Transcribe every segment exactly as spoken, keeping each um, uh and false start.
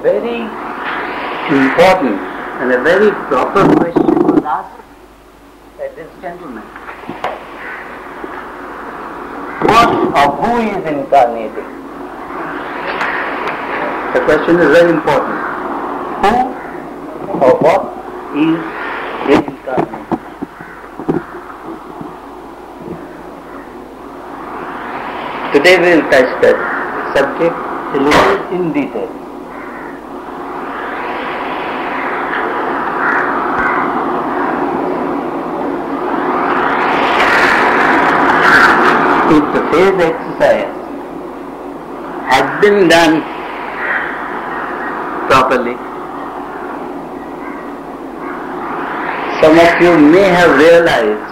very important and a very proper question was asked by this gentleman. What or who is incarnating? The question is very important. Who or what is reincarnating? Today we will touch that subject a little in detail. If the phase exercise had been done properly, some of you may have realized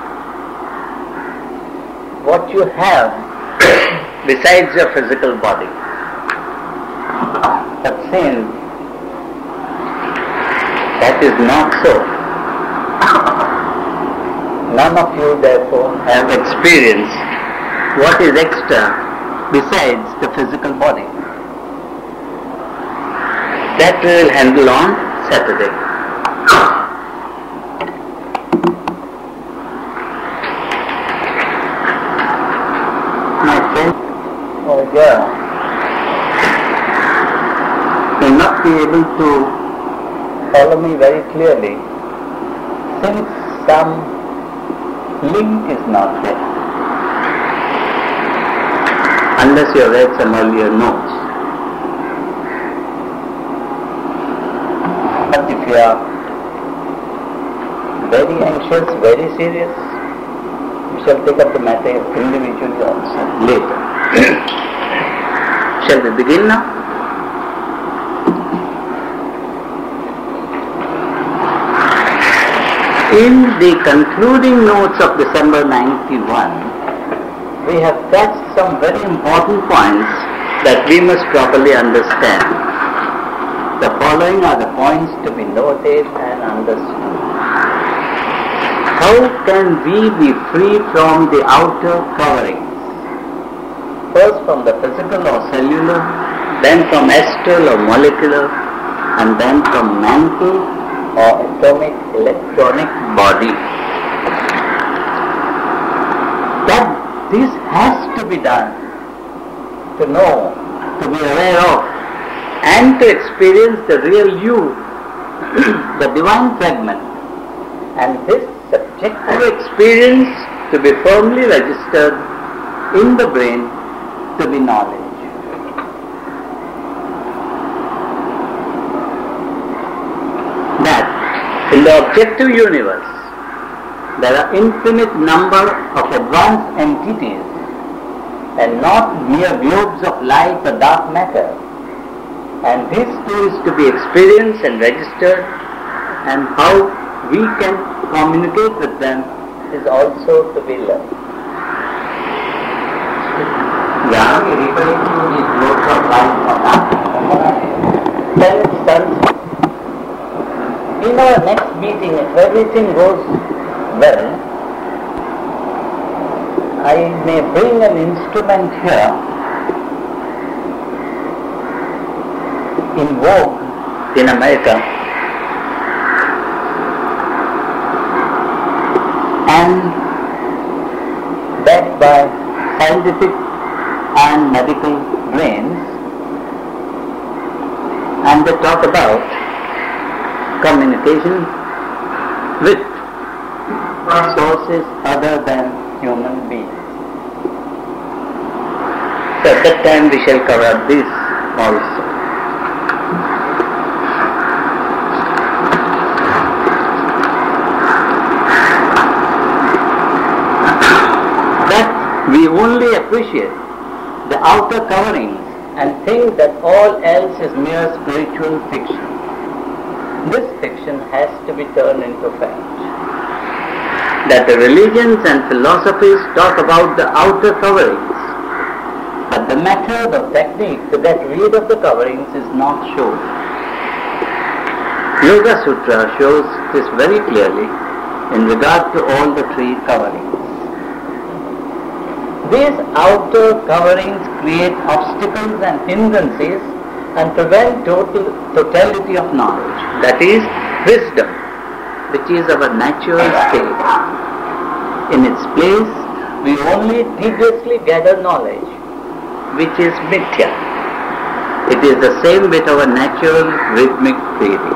what you have besides your physical body. But since that is not so, none of you therefore have experienced what is extra besides the physical body. That we will handle on Saturday. My friend, oh yeah, may not be able to follow me very clearly since some link is not there. Unless you have read some earlier notes. But if you are very anxious, very serious, we shall take up the matter individually also later. Shall we begin now? In the concluding notes of December ninety-one, we have touched some very important points that we must properly understand. The following are the points to be noted and understood. How can we be free from the outer coverings? First from the physical or cellular, then from astral or molecular, and then from mental or atomic electronic body. That this has to be done to know, to be aware of, and to experience the real you, the divine fragment. And this subjective experience to be firmly registered in the brain to be knowledge. That in the objective universe, there are infinite number of advanced entities and not mere globes of light or dark matter. And this too is to be experienced and registered, and how we can communicate with them is also to be learned. Yeah, referring to these globes of light or dark matter. Then it starts. In our next meeting, if everything goes well, I may bring an instrument here in vogue in America, and backed by scientific and medical brains, and they talk about communication with sources other than human beings. So at that time we shall cover this also. That we only appreciate the outer coverings and think that all else is mere spiritual fiction. This fiction has to be turned into fact. That the religions and philosophies talk about the outer coverings, but the method or technique to get rid of the coverings is not shown. Yoga Sutra shows this very clearly in regard to all the three coverings. These outer coverings create obstacles and hindrances and prevent total, totality of knowledge, that is wisdom, which is our natural state. In its place, we only tediously gather knowledge, which is mithya. It is the same with our natural rhythmic breathing.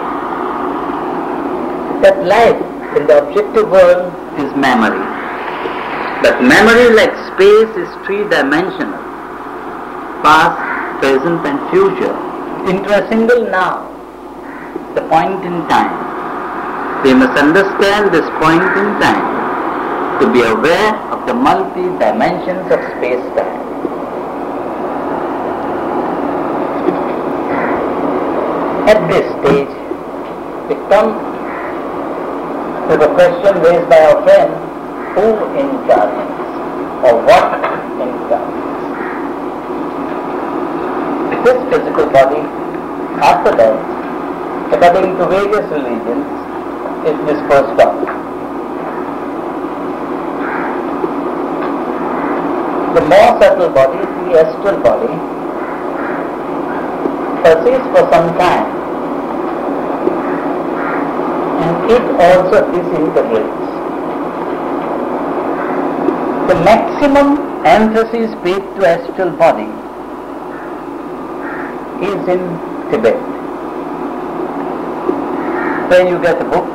That life in the objective world is memory. But memory, like space, is three-dimensional. Past, present and future into a single now, the point in time. We must understand this point in time to be aware of the multi-dimensions of space-time. At this stage, we come to the question raised by our friend, who incarnates or what incarnates? This physical body, after death, according to various religions, is disposed of. The more subtle body, the astral body, persists for some time, and it also disintegrates. The maximum emphasis paid to astral body is in Tibet, where you get a book,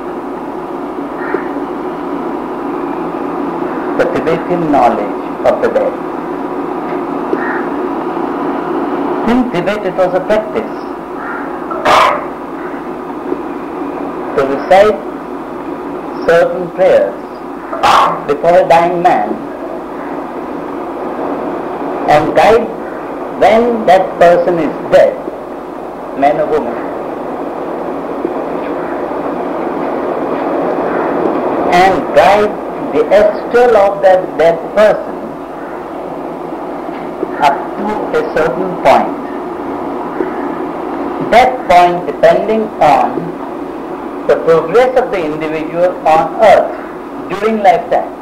The Tibetan Knowledge of the Dead. In Tibet it was a practice to recite certain prayers before a dying man and guide when that person is dead, man or woman, and guide the astral of that dead person up to a certain point. That point depending on the progress of the individual on earth during lifetime.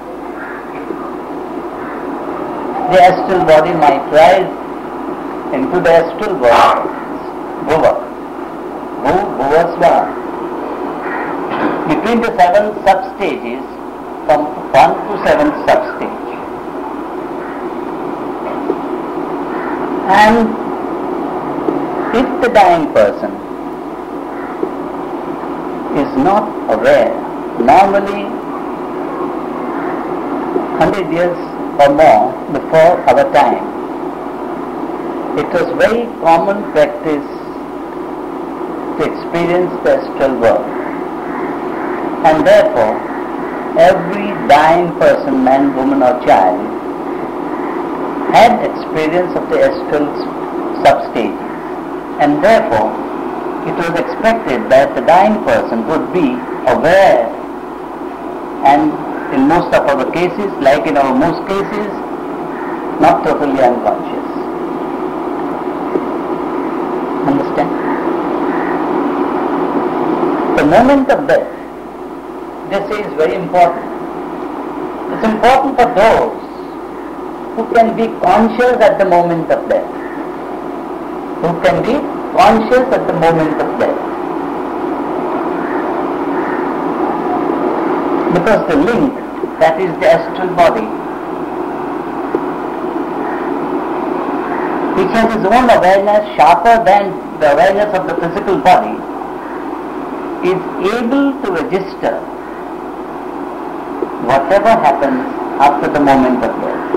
The astral body might rise into the astral world, Bhuva, Bhu, Bhuva, Swaha. Between the seven sub-stages, from one to seventh sub-stage. And if the dying person is not aware, normally one hundred years or more before our time, it was very common practice to experience the astral world. And therefore, every dying person, man, woman or child, had experience of the astral sub-stages. And therefore, it was expected that the dying person would be aware, and in most of our cases, like in our most cases, not totally unconscious. Understand? The moment of death, this is very important. It's important for those who can be conscious at the moment of death. Who can be conscious at the moment of death. Because the link, that is the astral body, which has its own awareness sharper than the awareness of the physical body, is able to register whatever happens after the moment of death.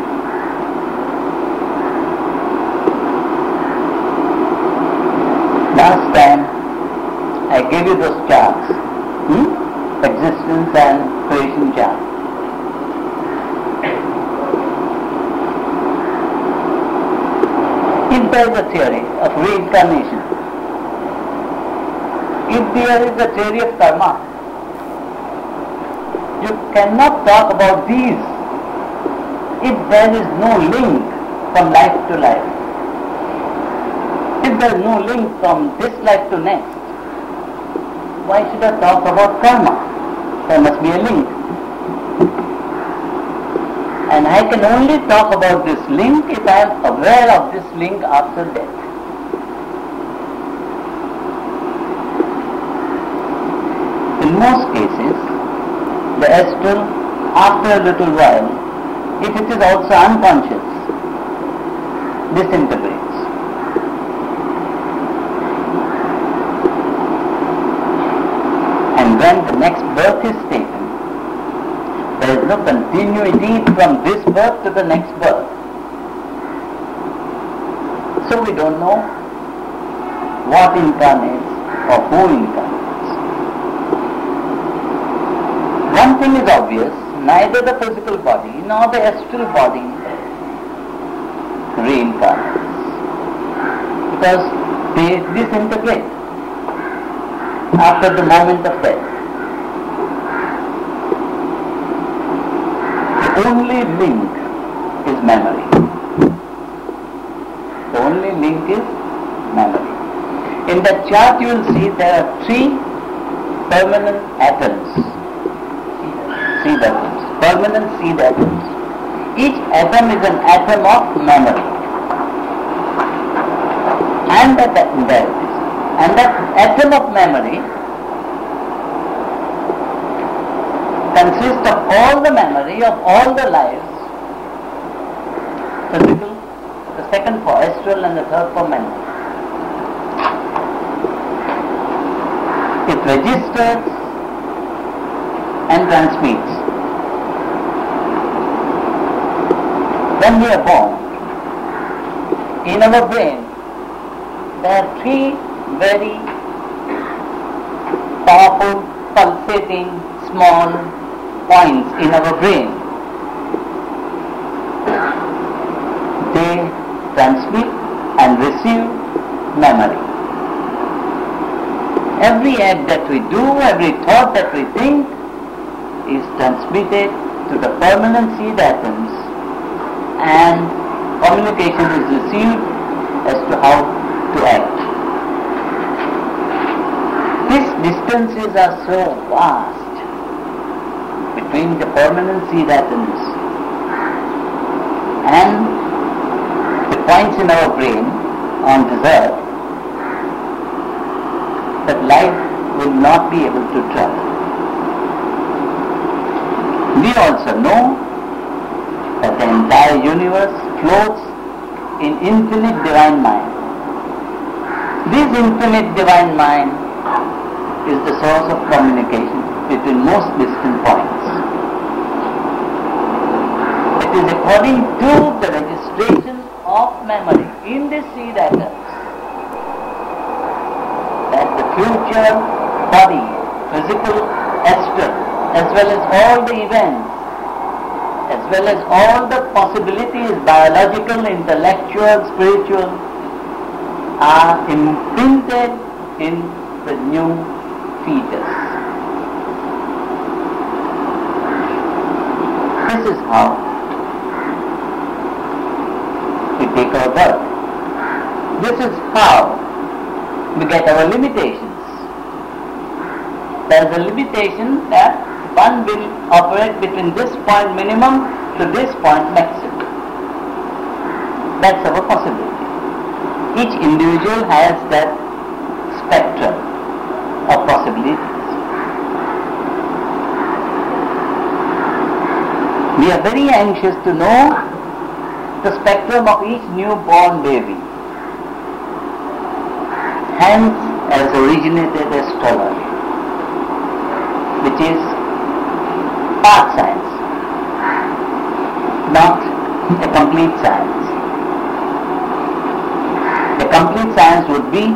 Last time I gave you those charts, hmm? existence and creation chart. If there is a theory of reincarnation, if there is a theory of karma, you cannot talk about these if there is no link from life to life. If there is no link from this life to next, why should I talk about karma? There must be a link. And I can only talk about this link if I am aware of this link after death. in most cases, the astral, after a little while, if it is also unconscious, disintegrates. And when the next birth is taken, there is no continuity from this birth to the next birth. So we don't know what incarnates or who incarnates. One thing is obvious, neither the physical body nor the astral body reincarnates, because they disintegrate after the moment of death. The only link is memory. The only link is memory. In that chart you will see there are three permanent atoms, seed atoms, permanent seed atoms. Each atom is an atom of memory. And that, there it is. And that atom of memory consists of all the memory of all the lives, physical, the second for astral and the third for mental. It registers and transmits. When we are born, in our brain there are three very powerful, pulsating, small points in our brain. They transmit and receive memory. Every act that we do, every thought that we think is transmitted to the permanent seed atoms, and communication is received as to how to act. These distances are so vast between the permanent seed atoms and the points in our brain on this earth that life will not be able to travel. We also know that the entire universe floats in infinite divine mind. This infinite divine mind is the source of communication between most distant points. It is according to the registration of memory in the seed atoms that the future body, physical, astral, as well as all the events, as well as all the possibilities, biological, intellectual, spiritual, are imprinted in the new fetus. This is how we take our birth. This is how we get our limitations. There is a limitation that one will operate between this point minimum to this point maximum. That's our possibility. Each individual has that spectrum of possibilities. We are very anxious to know the spectrum of each newborn baby. Hence has originated astrology, which is part science, not a complete science. A complete science would be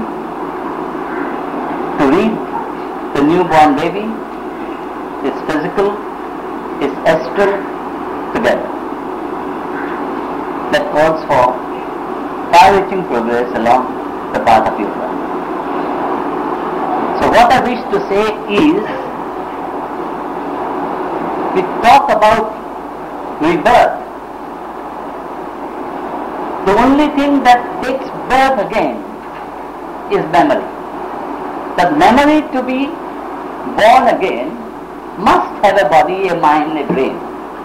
to read the newborn baby, its physical, its astral together. That calls for far-reaching progress along the path of yoga. So what I wish to say is, we talk about rebirth. The only thing that takes birth again is memory. But memory to be born again must have a body, a mind, a brain,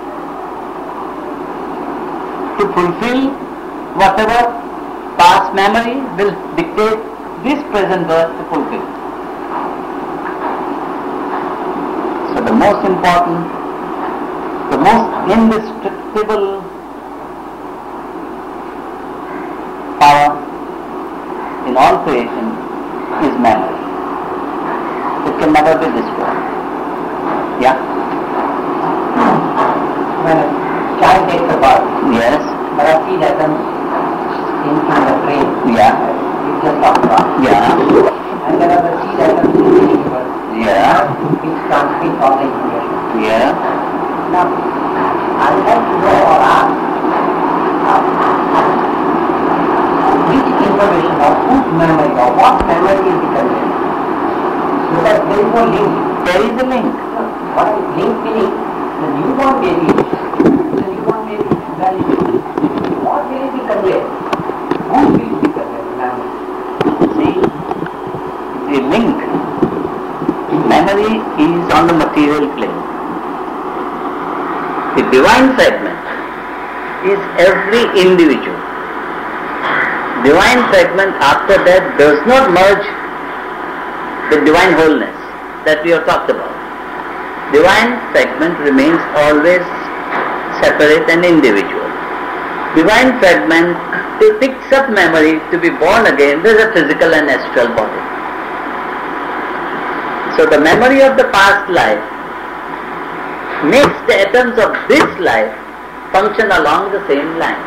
to fulfill whatever past memory will dictate this present birth to fulfill. most important, the most indestructible power in all creation is memory. It can never be destroyed. Yeah? When a child takes a birth, Yes? there are seed atoms in, in the brain. Yeah? You just talked about. Yeah? And there are the seed atoms in the universe. Yeah? Which transmit all the information. Yeah? Now, I would like to know or ask uh, which information or whose memory or what memory is the conveyed? Because there is no link. There is a link. What is link meaning? The newborn baby, the newborn baby is very new. What will it be conveyed? Who will it be conveyed? Memory. See, the link, memory is on the material plane. The divine fragment is every individual. Divine fragment after that does not merge the divine wholeness that we have talked about. Divine fragment remains always separate and individual. Divine fragment picks up memory to be born again. There is a physical and astral body. So the memory of the past life makes the atoms of this life function along the same lines.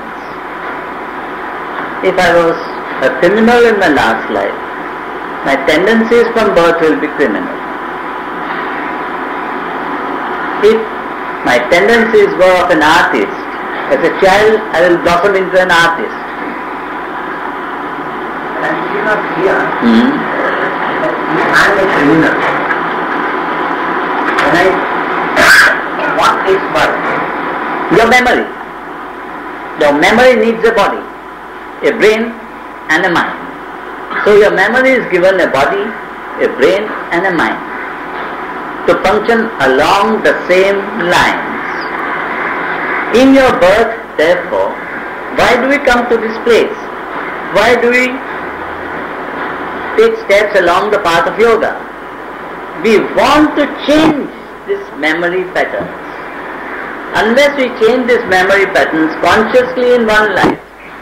If I was a criminal in my last life, my tendencies from birth will be criminal. If my tendencies were of an artist, as a child I will blossom into an artist. And I'm still not clear Hmm. that I'm a criminal. When I what takes birth? Your memory. Your memory needs a body, a brain and a mind. So your memory is given a body, a brain and a mind to function along the same lines. In your birth, therefore, why do we come to this place? Why do we take steps along the path of yoga? We want to change this memory patterns. Unless we change these memory patterns consciously in one life,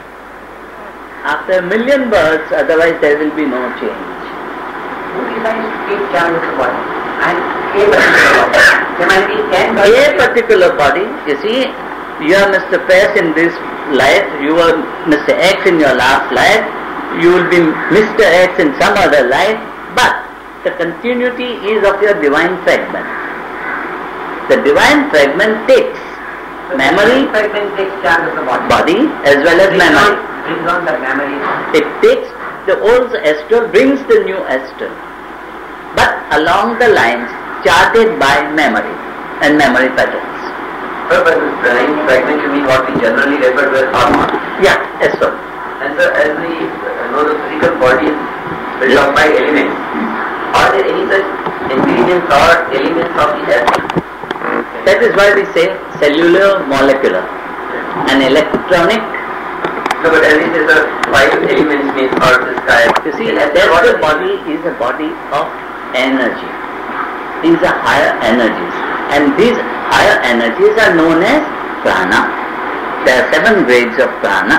after a million births, otherwise there will be no change. Who decides to take charge of the body? And a particular body. There might be ten A bodies. particular body, you see, you are Mister Press in this life, you are Mister X in your last life, you will be Mister X in some other life, but the continuity is of your divine fragment. The divine fragment takes memory, fragment takes charge of the body. body as well as Brings memory. on- Brings on the memory. It takes the old astral, brings the new astral, but along the lines charted by memory and memory patterns. Sir, by this divine fragment you mean what we generally refer to as Atma. Yeah, astral. And sir, as we know the physical body is built up by elements, are there any such ingredients or elements of the earth? That is why we say cellular, molecular, and electronic. No, but as we say, sir, five elements means earth, sky. You see, Then that what the are body is a body of energy. These are higher energies, and these higher energies are known as prana. There are seven grades of prana.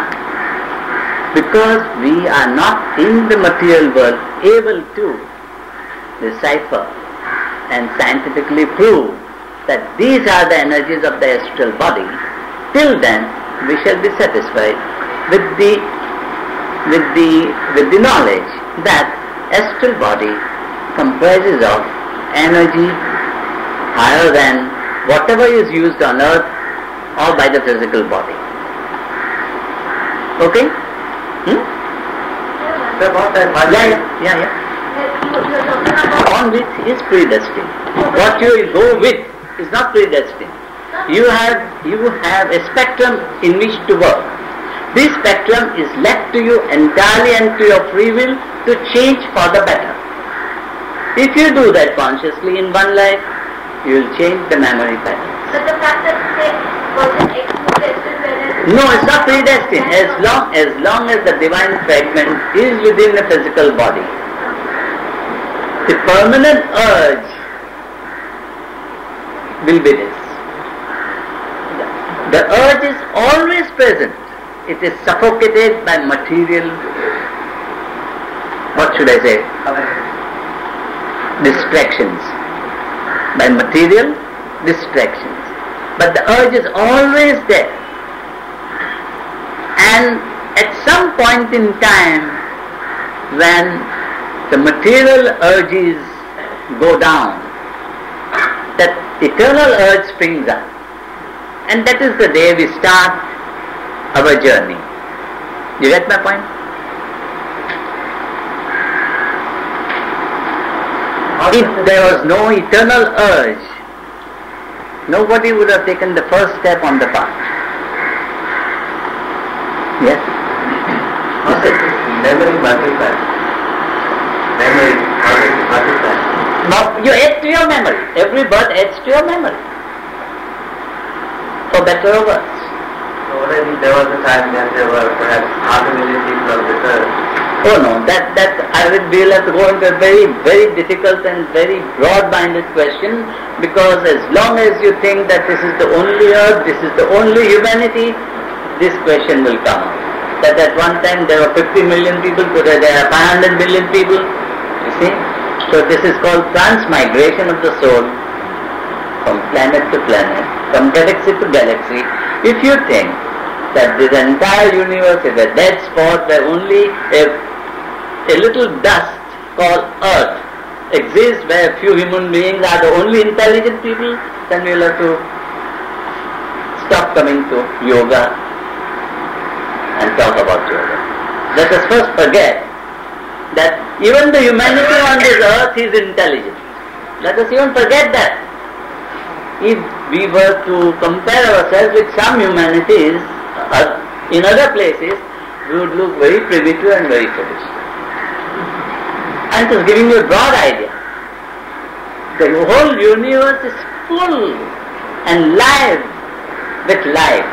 Because we are not in the material world able to decipher and scientifically prove that these are the energies of the astral body, till then we shall be satisfied with the with the with the knowledge that astral body comprises of energy higher than whatever is used on earth or by the physical body. Okay? Hmm? Sir, what that Yeah, yeah, yeah, yeah. On which is predestined. What you will go with is not predestined. You have you have a spectrum in which to work. This spectrum is left to you entirely and to your free will to change for the better. If you do that consciously in one life, you will change the memory pattern. But the fact that say person X was destined whereas No, it's not predestined. As long as long as the divine fragment is within the physical body, the permanent urge will be this. The urge is always present. It is suffocated by material, what should I say, distractions. By material distractions. But the urge is always there. And at some point in time, when the material urges go down, that eternal urge springs up. And that is the day we start our journey. You get my point? If there was no eternal urge, nobody would have taken the first step on the path. Yes? Memory multiplies. Memory multiplies. Now, you add to your memory. Every birth adds to your memory. For better or worse. So what I mean, there was a time when there were perhaps half a million people on this earth. Oh no, that, that I will be able to go into a very, very difficult and very broad-minded question, because as long as you think that this is the only earth, this is the only humanity, this question will come up. That at one time there were fifty million people, today there are five hundred million people, you see. So this is called transmigration of the soul from planet to planet, from galaxy to galaxy. If you think that this entire universe is a dead spot where only a, a little dust called Earth exists, where a few human beings are the only intelligent people, then we'll have to stop coming to yoga and talk about yoga. Let us first forget that even the humanity on this earth is intelligent. Let us even forget that. If we were to compare ourselves with some humanities uh, in other places, we would look very primitive and very foolish. I'm just giving you a broad idea. The whole universe is full and live with life.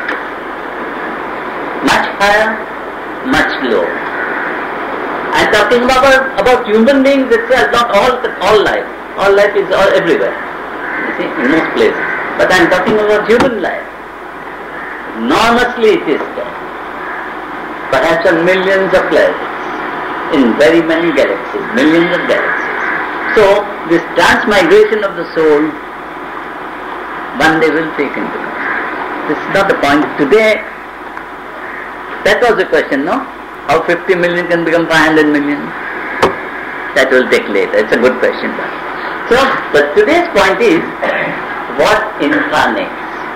Much higher, much lower. I'm talking about, about human beings itself, not all all life. All life is all everywhere, you see, in most places. But I'm talking about human life. Enormously it is there. Perhaps on millions of planets, in very many galaxies, millions of galaxies. So, this transmigration of the soul, one day will take into account. This is not the point. Today, that was the question, no? How fifty million can become five hundred million? That will take later. It's a good question. So, but today's point is, what incarnates?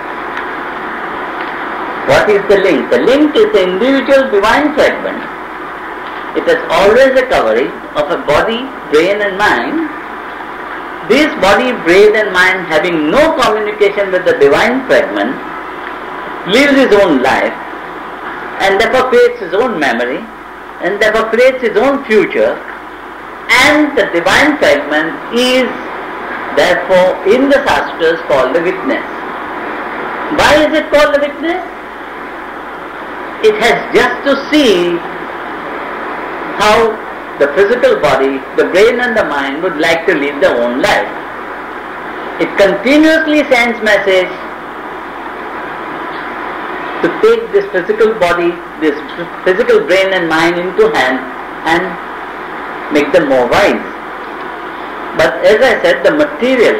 What is the link? The link is the individual divine fragment. It has always a coverage of a body, brain and mind. This body, brain and mind, having no communication with the divine fragment, lives his own life and therefore creates his own memory and therefore creates his own future, and the divine fragment is therefore in the Shastras called the witness. Why is it called the witness? It has just to see how the physical body, the brain and the mind would like to live their own life. It continuously sends message to take this physical body, this physical brain and mind into hand and make them more wise. But as I said, the material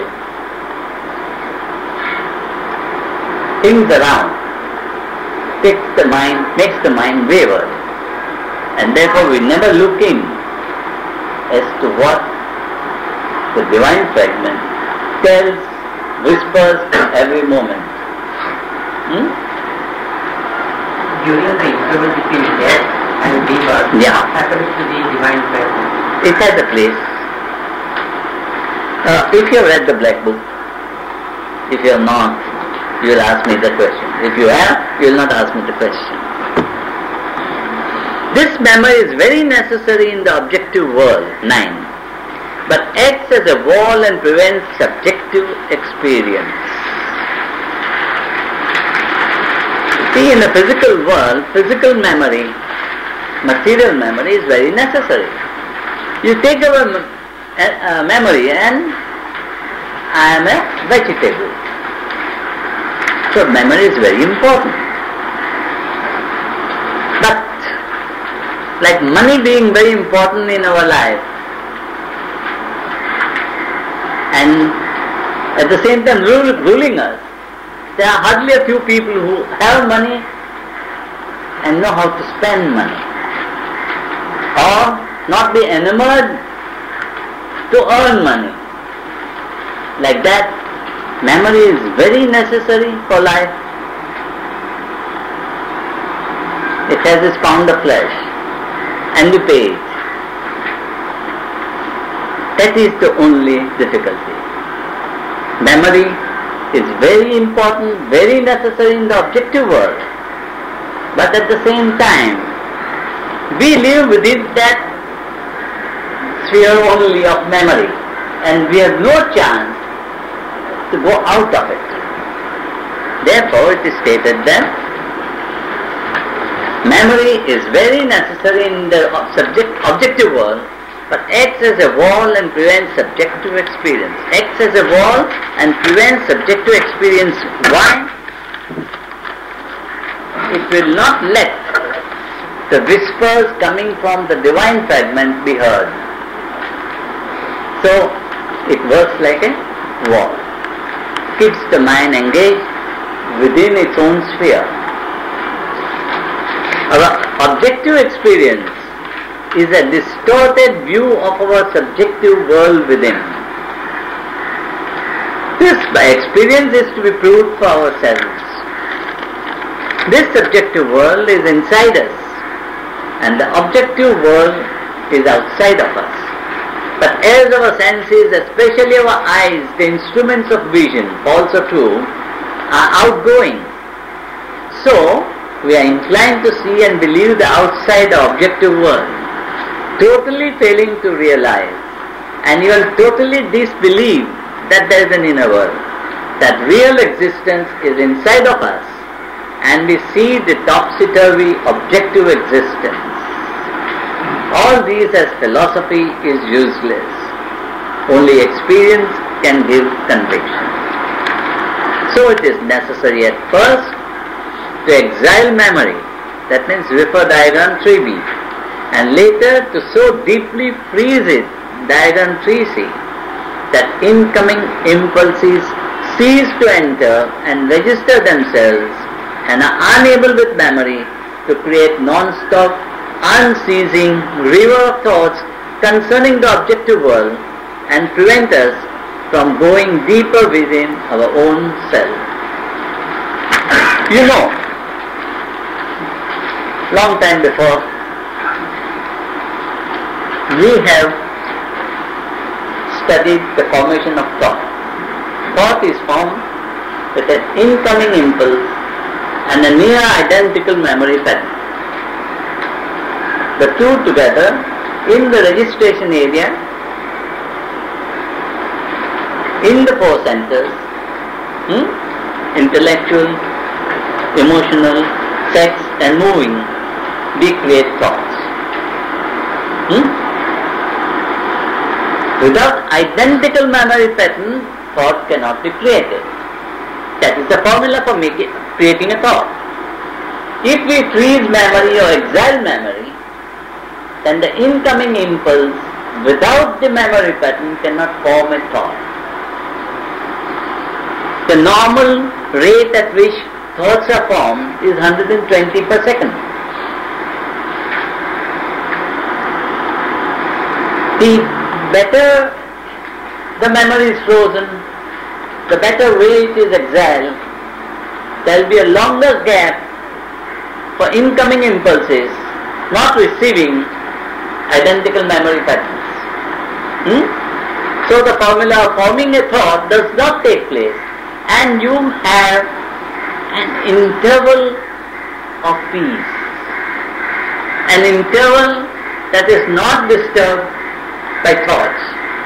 things around takes the mind, makes the mind wayward, and therefore we never look in as to what the divine fragment tells, whispers every moment. Hmm? During the interval between death and rebirth, Yeah. what happens to the divine presence? It has a place. Uh, if you have read the black book, if you have not, you will ask me the question. If you have, you will not ask me the question. This memory is very necessary in the objective world, nine, but acts as a wall and prevents subjective experience. See, in the physical world, physical memory, material memory is very necessary. You take our uh, memory and I am a vegetable. So memory is very important. But like money being very important in our life, and at the same time rule, ruling us, there are hardly a few people who have money and know how to spend money, or not be enamored to earn money. Like that, memory is very necessary for life. It has its pound of flesh and we pay it. That is the only difficulty. Memory is very important, very necessary in the objective world. But at the same time, we live within that sphere only of memory, and we have no chance to go out of it. Therefore, it is stated that memory is very necessary in the subject, objective world, but acts as a wall and prevents subjective experience. Acts as a wall and prevents subjective experience. Why? It will not let the whispers coming from the divine fragment be heard. So, it works like a wall. Keeps the mind engaged within its own sphere. Our objective experience is a distorted view of our subjective world within. This experience is to be proved for ourselves. This subjective world is inside us, and the objective world is outside of us. But as our senses, especially our eyes, the instruments of vision, also true, are outgoing, so we are inclined to see and believe the outside objective world, totally failing to realize and even totally disbelieve that there is an inner world, that real existence is inside of us, and we see the topsy-turvy objective existence. All these as philosophy is useless. Only experience can give conviction. So it is necessary at first to exile memory, that means refer diagram three B, and later to so deeply freeze it, diagram three C, that incoming impulses cease to enter and register themselves and are unable with memory to create non-stop, unceasing river of thoughts concerning the objective world and prevent us from going deeper within our own self. You know, long time before, we have studied the formation of thought. Thought is formed with an incoming impulse and a near identical memory pattern. The two together in the registration area, in the four centers, hmm, intellectual, emotional, sex and moving, we create thoughts. Hmm? Without identical memory pattern, thought cannot be created. That is the formula for making, creating a thought. If we freeze memory or exile memory, then the incoming impulse without the memory pattern cannot form a thought. The normal rate at which thoughts are formed is one hundred twenty per second. The better the memory is frozen, the better way it is exiled, there will be a longer gap for incoming impulses not receiving identical memory patterns. Hmm? So the formula of forming a thought does not take place, and you have an interval of peace, an interval that is not disturbed by thoughts.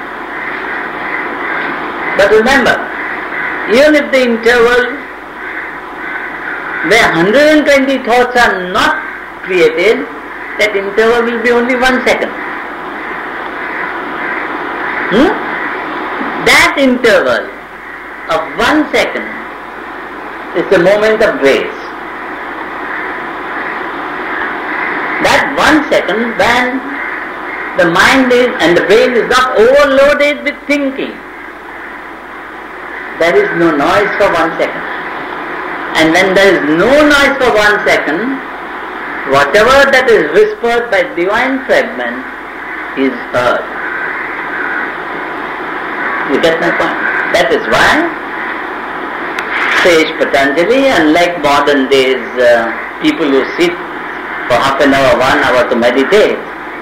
But remember, even if the interval where one hundred twenty thoughts are not created, that interval will be only one second. Hmm? That interval of one second It's a moment of grace. That one second when the mind is and the brain is not overloaded with thinking, there is no noise for one second. And when there is no noise for one second, whatever that is whispered by divine fragment is heard. You get my point? That is why Sage Patanjali, unlike modern days uh, people who sit for half an hour, one hour to meditate,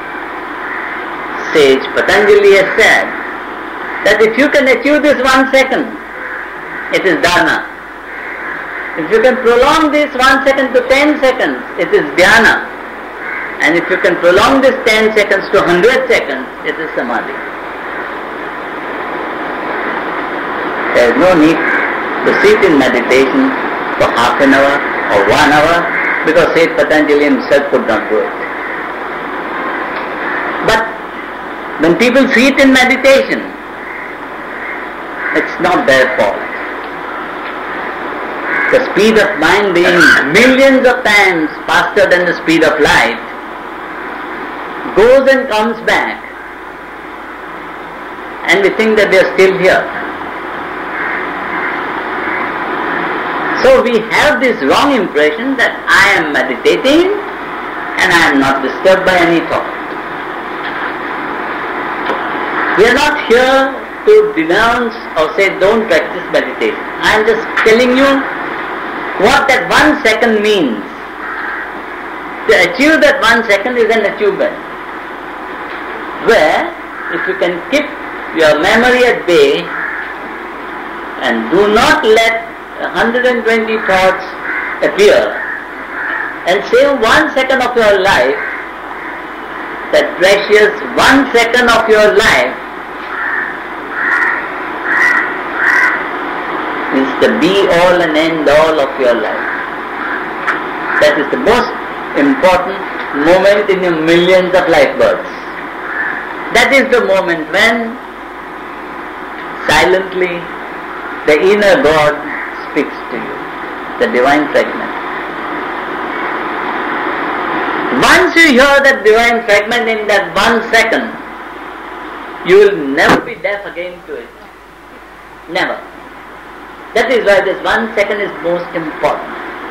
Sage Patanjali has said that if you can achieve this one second, it is dharma. If you can prolong this one second to ten seconds, it is dhyana. And if you can prolong this ten seconds to one hundred seconds, it is samadhi. There is no need to sit in meditation for half an hour or one hour because Sage Patanjali himself could not do it. But when people sit in meditation, it's not their fault. The speed of mind being millions of times faster than the speed of light, goes and comes back, and we think that they are still here. So we have this wrong impression that I am meditating and I am not disturbed by any thought. We are not here to denounce or say don't practice meditation. I am just telling you what that one second means. To achieve that one second is an achievement. Where if you can keep your memory at bay and do not let one hundred twenty thoughts appear and save one second of your life, that precious one second of your life is the be-all and end-all of your life. That is the most important moment in your millions of life births. That is the moment when silently the inner God speaks to you, the divine fragment. Once you hear that divine fragment in that one second, you will never be deaf again to it. Never. That is why this one second is most important.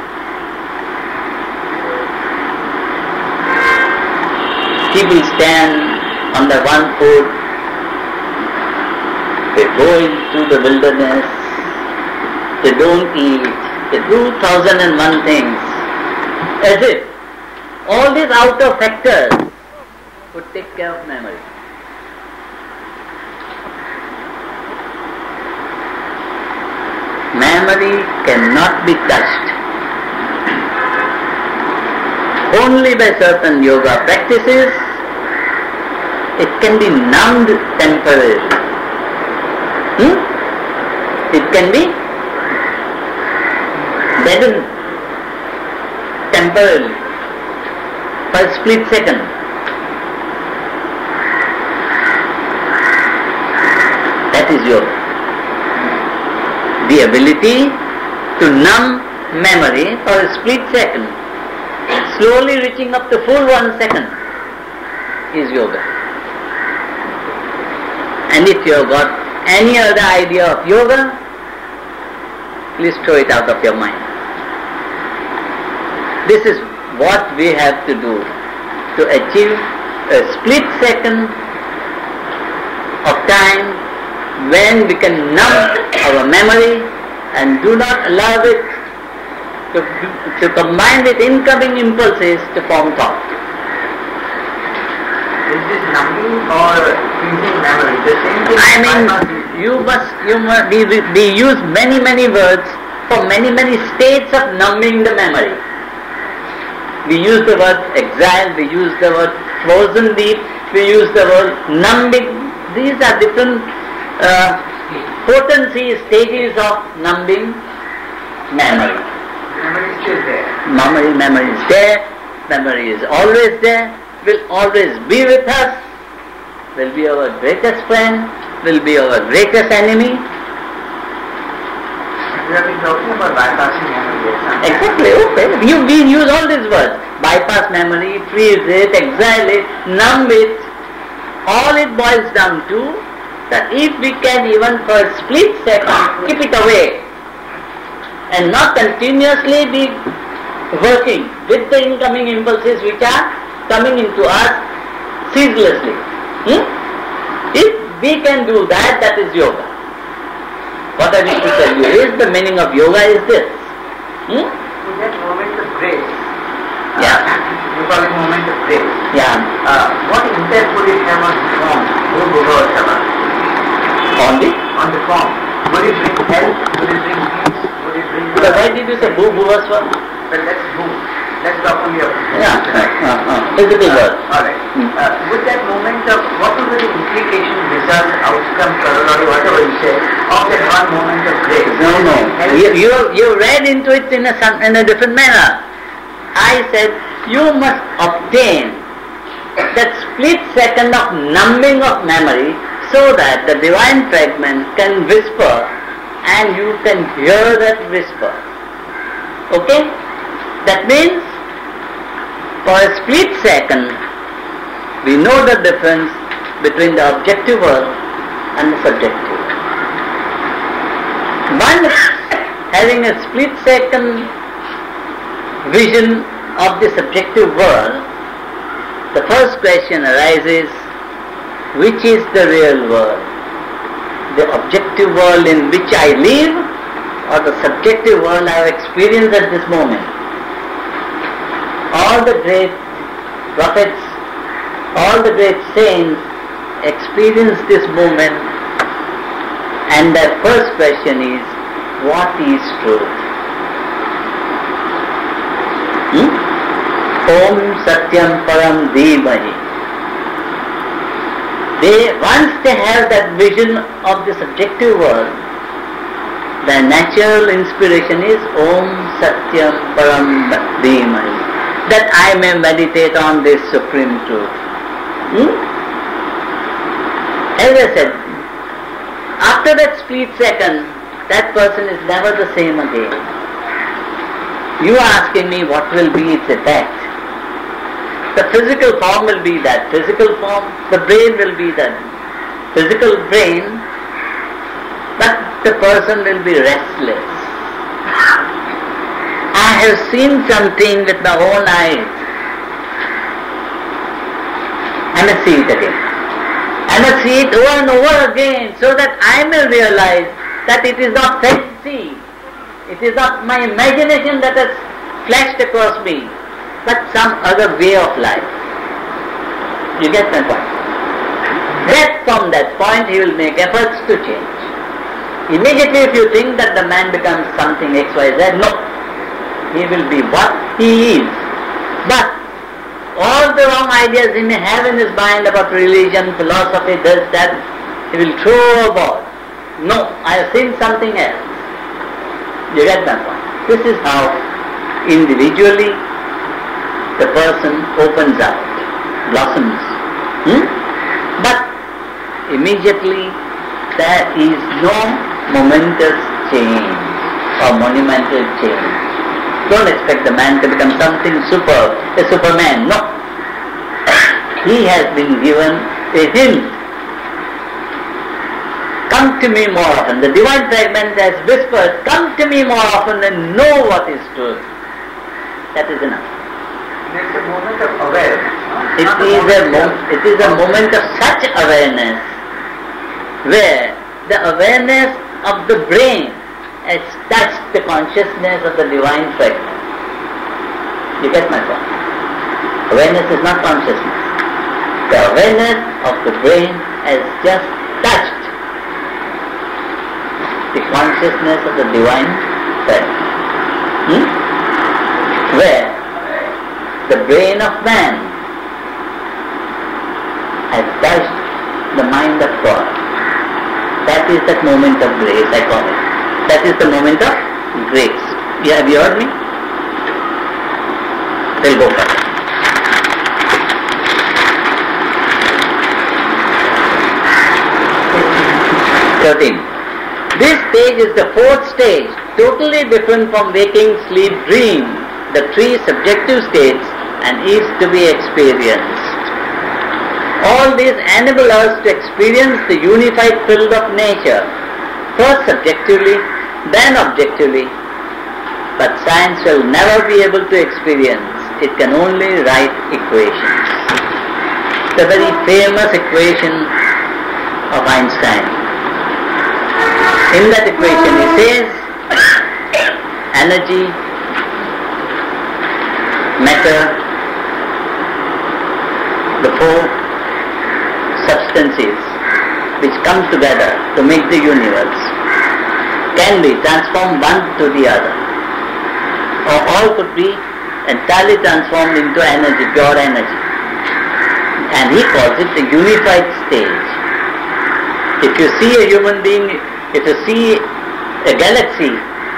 People stand on the one foot, they go into the wilderness, they don't eat, they do thousand and one things, as if all these outer factors would take care of memory. Memory cannot be touched. Only by certain yoga practices it can be numbed temporarily. Hmm? It can be deadened temporarily for a split second. That is yoga. The ability to numb memory for a split second, slowly reaching up to full one second, is yoga. And if you have got any other idea of yoga, please throw it out of your mind. This is what we have to do to achieve a split second of time when we can numb our memory and do not allow it to, to combine with incoming impulses to form thought. Is this numbing or freezing memory? The same thing. I mean, you must, you must, we, we, we use many, many words for many, many states of numbing the memory. We use the word exile, we use the word frozen deep, we use the word numbing. These are different uh, potency stages of numbing memory. Memory is still there. Memory, memory is there, memory is always there, will always be with us, will be our greatest friend, will be our greatest enemy. We have been talking about bypassing memory. Exactly, okay. You, we use all these words. Bypass memory, freeze it, exile it, numb it. All it boils down to that if we can even for a split second keep it away and not continuously be working with the incoming impulses which are coming into us ceaselessly. Hmm? If we can do that, that is yoga. What I need to tell you is the meaning of yoga is this. Hmm? In that moment of grace, Yeah. you call it moment of grace. Yeah. Uh, what impact would it have on the form? On the? On the form. Would it bring health? Would it bring peace? Would it bring... So why did you say bhu bhuvasva? But let's move. Let's talk only of... Yeah. Uh, uh, physical Uh, word. Alright. Hmm. Uh, with that moment of, what will be the implication, result, outcome, corollary, whatever you say, of that one moment of grace? No, no. Health- You, you, you read into it in a, some- in a different manner. I said you must obtain that split second of numbing of memory so that the divine fragment can whisper and you can hear that whisper. Okay? That means for a split second we know the difference between the objective world and the subjective. One having a split second vision of the subjective world, the first question arises, which is the real world? The objective world in which I live or the subjective world I have experienced at this moment? All the great prophets, all the great saints experience this moment, and their first question is, what is truth? Hmm? Om Satyam Param Dhimahi. They, once they have that vision of the subjective world, the natural inspiration is Om Satyam Param Dhimahi, that I may meditate on this supreme truth. Hmm? As I said, after that split second, that person is never the same again. You are asking me what will be its effect. The physical form will be that physical form, the brain will be that physical brain, but the person will be restless. I have seen something with my own eyes. I must see it again. I must see it over and over again so that I may realize that it is not fancy. It is not my imagination that has flashed across me, but some other way of life. You get my point? That from that point he will make efforts to change. Immediately if you think that the man becomes something X Y Z, no. He will be what he is. But all the wrong ideas he may have in his mind about religion, philosophy, this, that, he will throw overboard. No, I have seen something else. You get my point? This is how individually the person opens up, blossoms. Hmm? But immediately there is no momentous change or monumental change. Don't expect the man to become something super, a superman. No. He has been given a hint. Come to me more often. The divine fragment has whispered, come to me more often and know what is truth. That is enough. It's a moment of awareness. It is a mo- it is a moment of such awareness where the awareness of the brain has touched the consciousness of the divine fragment. You get my point? Awareness is not consciousness. The awareness of the brain has just touched the consciousness of the divine fragment. Hmm? Where the brain of man has touched the mind of God. That is that moment of grace, I call it. That is the moment of grace. Yeah, have you heard me? We'll go further. thirteen. This stage is the fourth stage totally different from waking, sleep, dream, the three subjective states, and is to be experienced. All these enable us to experience the unified field of nature, first subjectively, then objectively, but science will never be able to experience. It can only write equations. The very famous equation of Einstein. In that equation he says, energy, matter, the four substances which come together to make the universe can be transformed one to the other, or all could be entirely transformed into energy, pure energy, and he calls it the unified stage. If you see a human being, if you see a galaxy,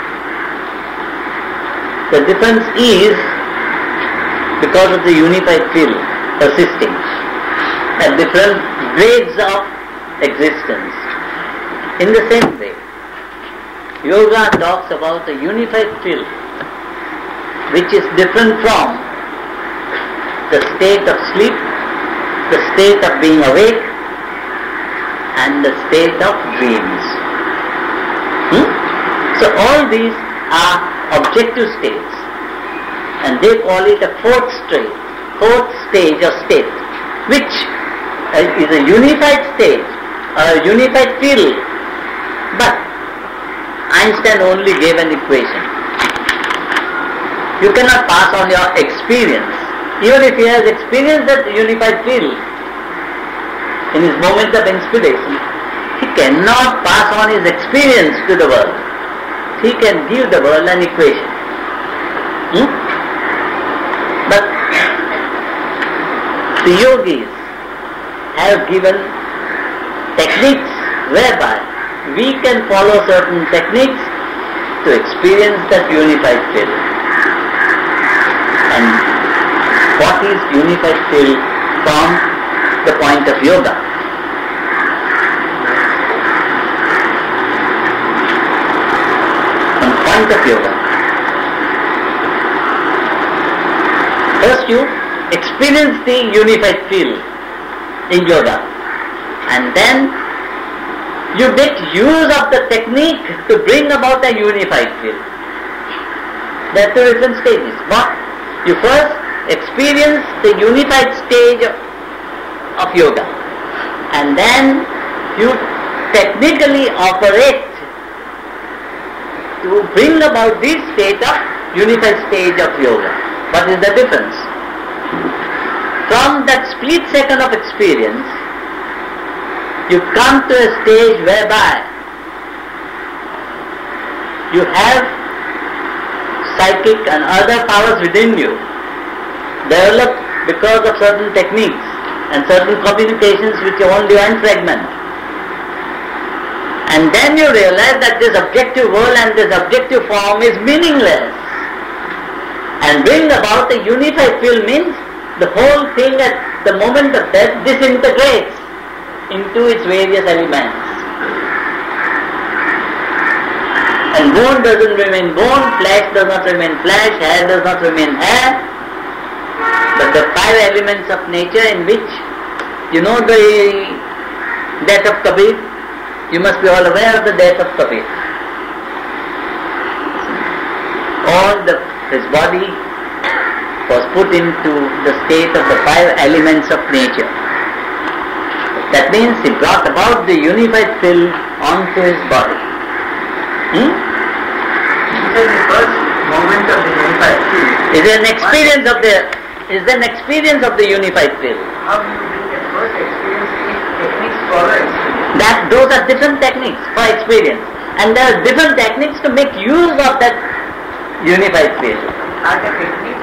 the difference is because of the unified field persisting at different grades of existence. In the same way, yoga talks about a unified field which is different from the state of sleep, the state of being awake, and the state of dreams. Hmm? So all these are objective states, and they call it a fourth state, fourth stage or state, which is a unified state, a unified field. But Einstein only gave an equation. You cannot pass on your experience. Even if he has experienced that unified field in his moment of inspiration, he cannot pass on his experience to the world. He can give the world an equation. Hmm? But the yogis have given techniques whereby we can follow certain techniques to experience that unified field. And what is unified field from the point of yoga? From the point of yoga, first you experience the unified field in yoga, and then you make use of the technique to bring about a unified field. There are two different stages. What? You first experience the unified stage of, of yoga, and then you technically operate to bring about this state of unified stage of yoga. What is the difference? From that split second of experience, you come to a stage whereby you have psychic and other powers within you developed because of certain techniques and certain communications with your own divine fragment. And then you realize that this objective world and this objective form is meaningless. And bring about a unified field means the whole thing at the moment of death disintegrates into its various elements. And bone doesn't remain bone, flesh does not remain flesh, hair does not remain hair, but the five elements of nature in which, you know the death of Kabir, you must be all aware of the death of Kabir. All the, his body was put into the state of the five elements of nature. That means he brought about the unified field onto his body. Hmm? So the first moment of the unified field is an experience of the is an experience of the unified field. How do you bring the first experience in techniques for experience? That those are different techniques for experience, and there are different techniques to make use of that unified field. Are the techniques